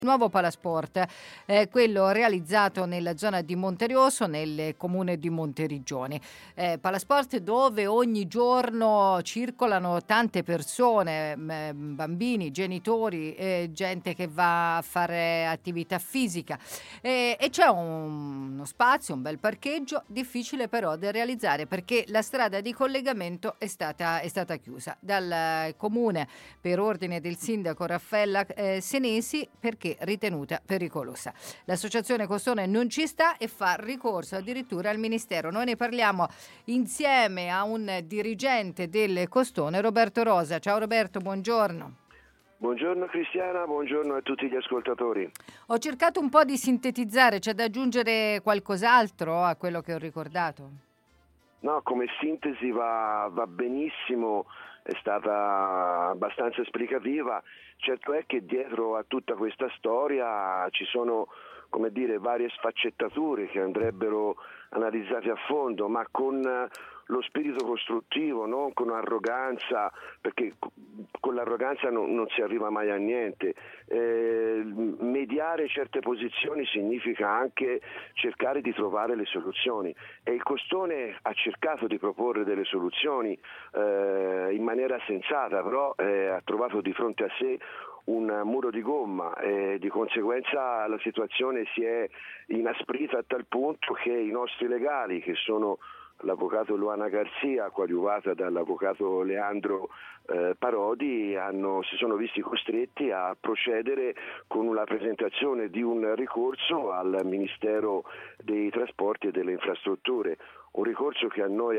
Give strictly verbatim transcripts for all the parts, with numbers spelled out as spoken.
Nuovo Palasport, eh, quello realizzato nella zona di Monterioso, nel comune di Monteriggioni. Eh, Palasport dove ogni giorno circolano tante persone, m- bambini, genitori, eh, gente che va a fare attività fisica eh, e c'è un, uno spazio, un bel parcheggio, difficile però da realizzare perché la strada di collegamento è stata, è stata chiusa dal comune per ordine del sindaco Raffaella eh, Senesi perché ritenuta pericolosa. L'associazione Costone non ci sta e fa ricorso addirittura al Ministero. Noi ne parliamo insieme a un dirigente del Costone, Roberto Rosa. Ciao Roberto, buongiorno. Buongiorno Cristiana, buongiorno a tutti gli ascoltatori. Ho cercato un po' di sintetizzare, c'è da aggiungere qualcos'altro a quello che ho ricordato? No, come sintesi va, va benissimo, è stata abbastanza esplicativa. Certo è che dietro a tutta questa storia ci sono, come dire, varie sfaccettature che andrebbero analizzate a fondo, ma con lo spirito costruttivo, non con arroganza, perché con l'arroganza non, non si arriva mai a niente. Eh, mediare certe posizioni significa anche cercare di trovare le soluzioni e il Costone ha cercato di proporre delle soluzioni eh, in maniera sensata, però eh, ha trovato di fronte a sé un muro di gomma e di conseguenza la situazione si è inasprita a tal punto che i nostri legali, che sono l'avvocato Luana Garzia, coadiuvata dall'avvocato Leandro eh, Parodi, hanno, si sono visti costretti a procedere con la presentazione di un ricorso al Ministero dei Trasporti e delle Infrastrutture. Un ricorso che a noi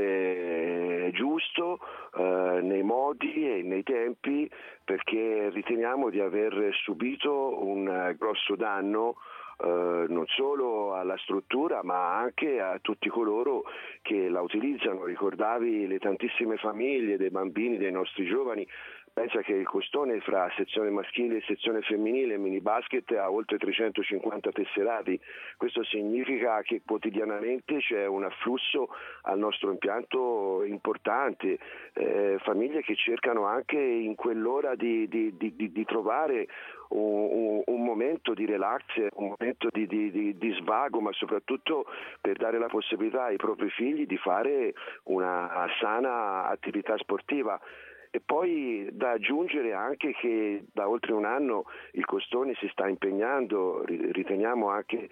appare giusto eh, nei modi e nei tempi, perché riteniamo di aver subito un grosso danno Uh, non solo alla struttura ma anche a tutti coloro che la utilizzano. Ricordavi le tantissime famiglie, dei bambini, dei nostri giovani. Pensa che il Costone fra sezione maschile e sezione femminile mini basket ha oltre trecentocinquanta tesserati. Questo significa che quotidianamente c'è un afflusso al nostro impianto importante, eh, famiglie che cercano anche in quell'ora di, di, di, di trovare un, un, un momento di relax, un momento di, di, di, di svago, ma soprattutto per dare la possibilità ai propri figli di fare una sana attività sportiva. E poi da aggiungere anche che da oltre un anno il Costone si sta impegnando, riteniamo anche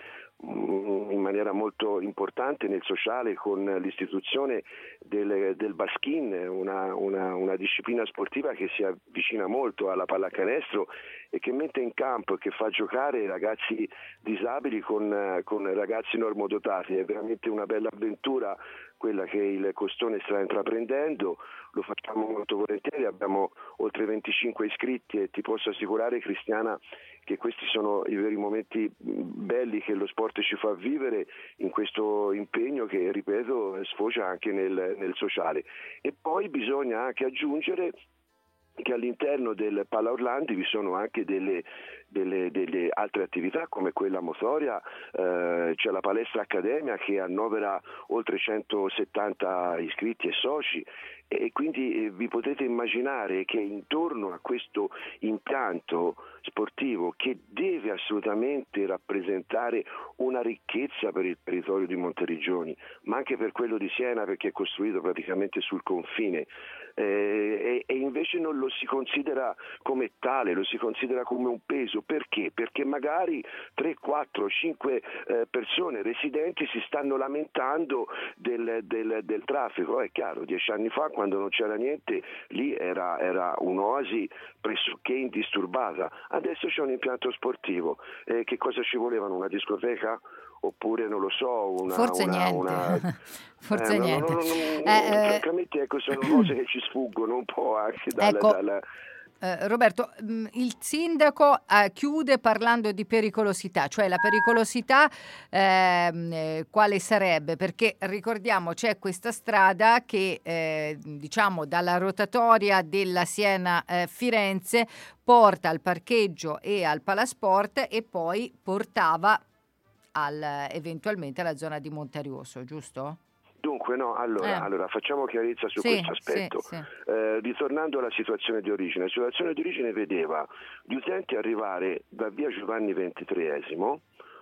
in maniera molto importante nel sociale, con l'istituzione del, del Baskin, una, una, una disciplina sportiva che si avvicina molto alla pallacanestro e che mette in campo e che fa giocare ragazzi disabili con, con ragazzi normodotati. È veramente una bella avventura quella che il Costone sta intraprendendo, lo facciamo molto volentieri, abbiamo oltre venticinque iscritti e ti posso assicurare, Cristiana, che questi sono i veri momenti belli che lo sport ci fa vivere in questo impegno che, ripeto, sfocia anche nel, nel sociale. E poi bisogna anche aggiungere che all'interno del Pala Orlandi vi sono anche delle, delle, delle altre attività come quella motoria, eh, c'è la palestra Accademia che annovera oltre centosettanta iscritti e soci e quindi vi potete immaginare che intorno a questo impianto sportivo, che deve assolutamente rappresentare una ricchezza per il territorio di Monteriggioni, ma anche per quello di Siena, perché è costruito praticamente sul confine, eh, e, e invece non lo si considera come tale, lo si considera come un peso. Perché? Perché magari tre, quattro, cinque eh, persone residenti si stanno lamentando del, del, del traffico. È chiaro, dieci anni fa, quando non c'era niente, lì era, era un'oasi pressoché indisturbata. Adesso c'è un impianto sportivo. Eh, che cosa ci volevano? Una discoteca? Oppure non lo so, una... Forse una, niente. una... Forse eh, niente. No, no, no, eh, francamente ecco, sono cose che ci sfuggono un po' anche dalla... ecco. dalla... Eh, Roberto, mh, il sindaco eh, chiude parlando di pericolosità, cioè la pericolosità ehm, eh, quale sarebbe? Perché ricordiamo c'è questa strada che eh, diciamo dalla rotatoria della Siena eh, Firenze porta al parcheggio e al Palasport e poi portava al, eventualmente alla zona di Monterioso, giusto? Dunque, no, allora, Eh. allora facciamo chiarezza su Sì, questo aspetto. sì, sì. Eh, ritornando alla situazione di origine, la situazione di origine vedeva gli utenti arrivare da via Giovanni ventitreesimo,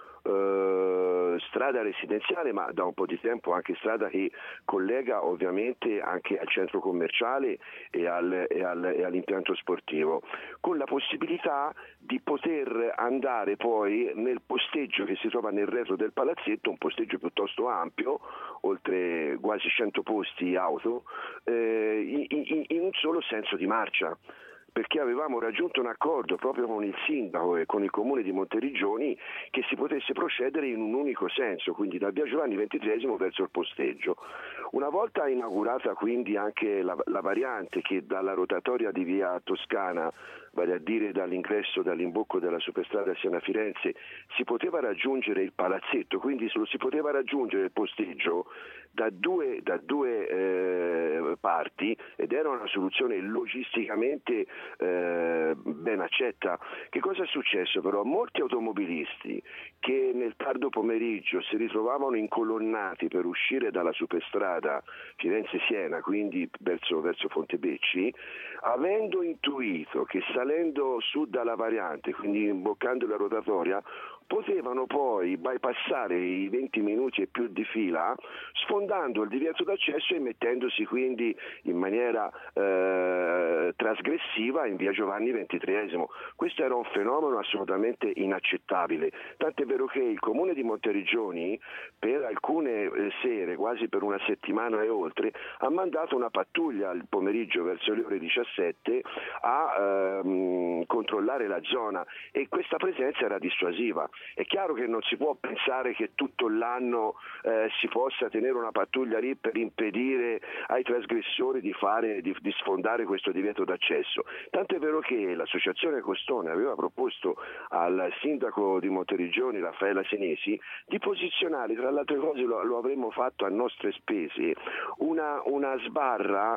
eh, strada residenziale, ma da un po' di tempo anche strada che collega ovviamente anche al centro commerciale e, al, e, al, e all'impianto sportivo, con la possibilità di poter andare poi nel posteggio che si trova nel retro del palazzetto, un posteggio piuttosto ampio, oltre quasi cento posti auto, eh, in, in, in un solo senso di marcia, perché avevamo raggiunto un accordo proprio con il sindaco e con il comune di Monteriggioni che si potesse procedere in un unico senso, quindi da via Giovanni ventitreesimo verso il posteggio. Una volta inaugurata quindi anche la, la variante che dalla rotatoria di via Toscana, vale a dire dall'ingresso, dall'imbocco della superstrada Siena-Firenze, si poteva raggiungere il palazzetto, quindi si poteva raggiungere il posteggio da due, da due eh, parti, ed era una soluzione logisticamente eh, ben accetta. Che cosa è successo però? Molti automobilisti che nel tardo pomeriggio si ritrovavano incolonnati per uscire dalla superstrada Firenze-Siena, quindi verso, verso Fontebecci, avendo intuito che salendo su dalla variante, quindi imboccando la rotatoria, potevano poi bypassare i venti minuti e più di fila, sfondando il divieto d'accesso e mettendosi quindi in maniera eh, trasgressiva in via Giovanni ventitreesimo. Questo era un fenomeno assolutamente inaccettabile, tant'è vero che il comune di Monteriggioni per alcune eh, sere, quasi per una settimana e oltre, ha mandato una pattuglia al pomeriggio verso le ore diciassette a ehm, controllare la zona, e questa presenza era dissuasiva. È chiaro che non si può pensare che tutto l'anno eh, si possa tenere una pattuglia lì per impedire ai trasgressori di, fare, di, di sfondare questo divieto d'accesso. Tanto è vero che l'associazione Costone aveva proposto al sindaco di Monteriggioni, Raffaella Senesi, di posizionare, tra le altre cose lo, lo avremmo fatto a nostre spese, una, una sbarra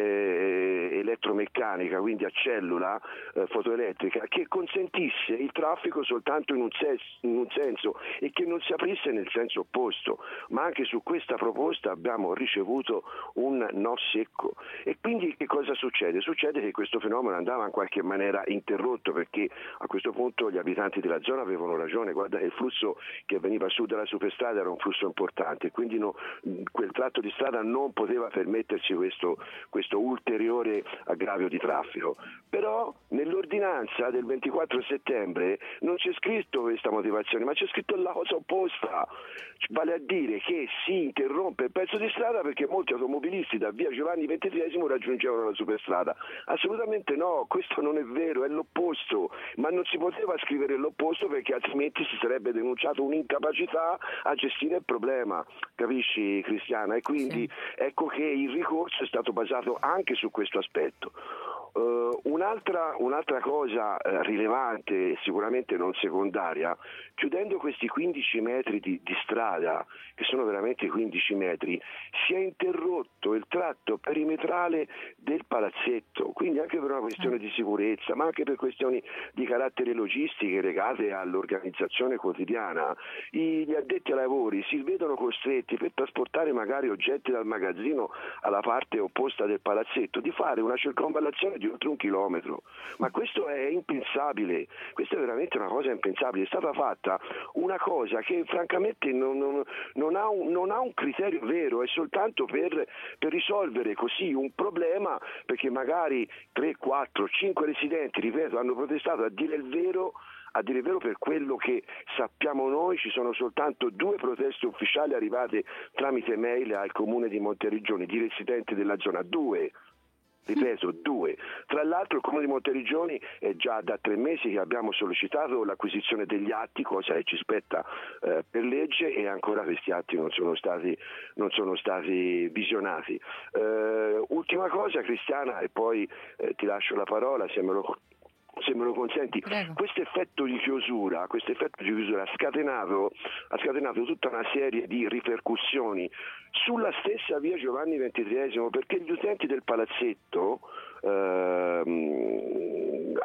eh, elettromeccanica, quindi a cellula eh, fotoelettrica, che consentisse il traffico soltanto in un, ses- in un senso e che non si aprisse nel senso opposto. Ma anche su questa proposta abbiamo ricevuto un no secco. E quindi che cosa succede? Succede che questo fenomeno andava in qualche maniera interrotto, perché a questo punto gli abitanti della zona avevano ragione. Guarda, il flusso che veniva su dalla superstrada era un flusso importante, quindi no, quel tratto di strada non poteva permettersi questo, questo ulteriore aggravio di traffico. Però nell'ordinanza del ventiquattro settembre non c'è scritto questa motivazione, ma c'è scritto la cosa opposta, vale a dire che si interrompe il pezzo di strada perché molti automobilisti da via Giovanni ventitreesimo raggiungevano la superstrada. Assolutamente no, questo non è vero, è l'opposto, ma non si poteva scrivere l'opposto perché altrimenti si sarebbe denunciato un'incapacità a gestire il problema, capisci Cristiana? E quindi sì, ecco che il ricorso è stato basato anche su questo aspetto. Uh, un'altra, un'altra cosa uh, rilevante, sicuramente non secondaria, chiudendo questi quindici metri di, di strada, che sono veramente quindici metri, si è interrotto il tratto perimetrale del palazzetto, quindi anche per una questione di sicurezza, ma anche per questioni di carattere logistiche legate all'organizzazione quotidiana. I, gli addetti ai lavori si vedono costretti, per trasportare magari oggetti dal magazzino alla parte opposta del palazzetto, di fare una circonvallazione di oltre un chilometro, ma questo è impensabile, questa è veramente una cosa impensabile. È stata fatta una cosa che francamente non, non, non, ha, un, non ha un criterio vero, è soltanto per, per risolvere così un problema, perché magari tre, quattro, cinque residenti, ripeto, hanno protestato. A dire il vero A dire il vero, per quello che sappiamo noi, ci sono soltanto due proteste ufficiali arrivate tramite mail al comune di Monteriggioni di residenti della zona, due. Ripeto, due. Tra l'altro il comune di Monteriggioni è già da tre mesi che abbiamo sollecitato l'acquisizione degli atti, cosa che ci spetta eh, per legge, e ancora questi atti non sono stati, non sono stati visionati. Eh, ultima cosa, Cristiana, e poi eh, ti lascio la parola se me lo se me lo consenti. Prego. Questo effetto di chiusura, questo effetto di chiusura ha scatenato, ha scatenato tutta una serie di ripercussioni sulla stessa via Giovanni ventitreesimo, perché gli utenti del palazzetto ehm,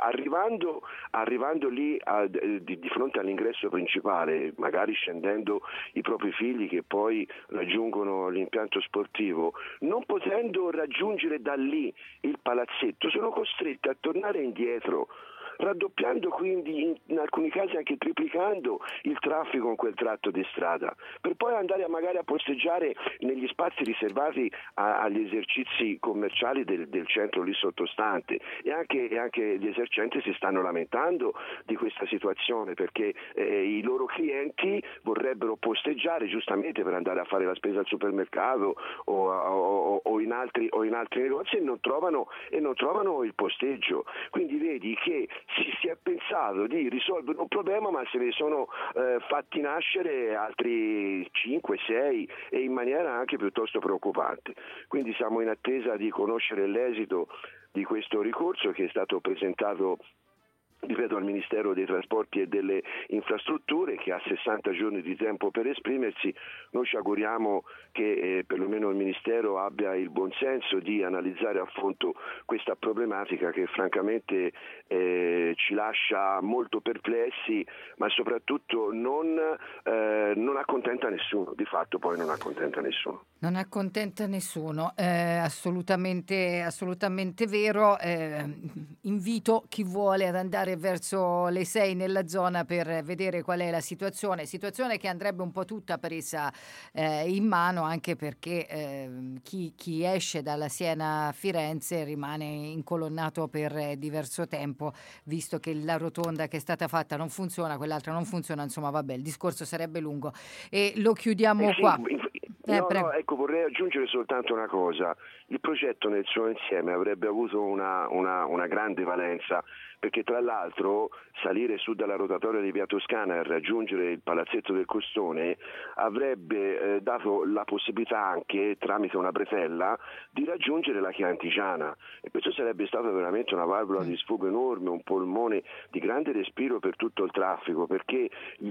arrivando, arrivando lì a, di, di fronte all'ingresso principale, magari scendendo i propri figli che poi raggiungono l'impianto sportivo, non potendo raggiungere da lì il palazzetto, sono costretti a tornare indietro, raddoppiando quindi in, in alcuni casi anche triplicando il traffico in quel tratto di strada, per poi andare a magari a posteggiare negli spazi riservati a, agli esercizi commerciali del, del centro lì sottostante, e anche, e anche gli esercenti si stanno lamentando di questa situazione, perché eh, i loro clienti vorrebbero posteggiare giustamente per andare a fare la spesa al supermercato o, o, o, in, altri, o in altri negozi e non trovano, e non trovano il posteggio. Quindi vedi che si, si è pensato di risolvere un problema, ma se ne sono eh, fatti nascere altri cinque sei e in maniera anche piuttosto preoccupante. Quindi siamo in attesa di conoscere l'esito di questo ricorso che è stato presentato, ripeto, al Ministero dei Trasporti e delle Infrastrutture, che ha sessanta giorni di tempo per esprimersi. Noi ci auguriamo che eh, perlomeno il Ministero abbia il buon senso di analizzare a fondo questa problematica che francamente eh, ci lascia molto perplessi, ma soprattutto non, eh, non accontenta nessuno, di fatto poi non accontenta nessuno. Non accontenta nessuno, eh, assolutamente, assolutamente vero. Eh, invito chi vuole ad andare verso le sei nella zona per vedere qual è la situazione, situazione che andrebbe un po' tutta presa eh, in mano, anche perché eh, chi, chi esce dalla Siena a Firenze rimane incolonnato per diverso tempo, visto che la rotonda che è stata fatta non funziona, quell'altra non funziona, insomma vabbè, il discorso sarebbe lungo e lo chiudiamo eh sì, qua. Eh, no, no, ecco, vorrei aggiungere soltanto una cosa. Il progetto nel suo insieme avrebbe avuto una, una, una grande valenza, perché tra l'altro salire su dalla rotatoria di Via Toscana e raggiungere il Palazzetto del Costone avrebbe eh, dato la possibilità anche, tramite una bretella, di raggiungere la Chiantigiana, e questo sarebbe stato veramente una valvola di sfogo enorme, un polmone di grande respiro per tutto il traffico, perché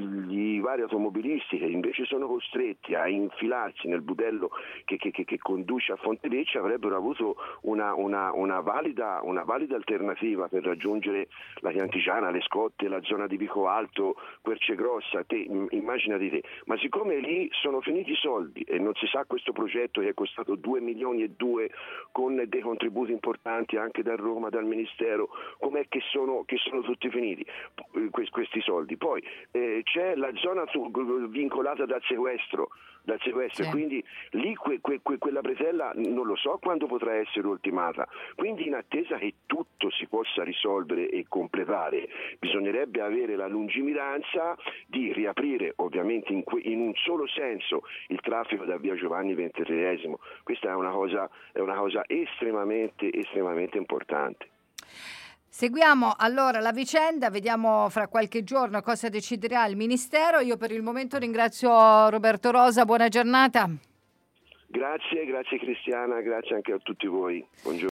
i vari automobilisti che invece sono costretti a infilarsi nel budello che, che, che, che conduce a Fontevecchia avrebbero avuto una, una, una, valida, una valida alternativa per raggiungere la Chiantigiana, le Scotte, la zona di Vico Alto, Quercegrossa. Te, immaginati te, ma siccome lì sono finiti i soldi e non si sa questo progetto che è costato due milioni e due con dei contributi importanti anche da Roma, dal Ministero, com'è che sono, che sono tutti finiti questi soldi? Poi eh, c'è la zona vincolata dal sequestro, dal sequestro sì. E quindi lì que, que, que, quella bretella non lo so quando potrà essere ultimata, quindi in attesa che tutto si possa risolvere e completare bisognerebbe avere la lungimiranza di riaprire ovviamente in, que, in un solo senso il traffico da via Giovanni ventiseiesimo. Questa è una cosa, è una cosa estremamente estremamente importante. Seguiamo allora la vicenda, vediamo fra qualche giorno cosa deciderà il Ministero. Io per il momento ringrazio Roberto Rosa, buona giornata. Grazie, grazie Cristiana, grazie anche a tutti voi. Buongiorno.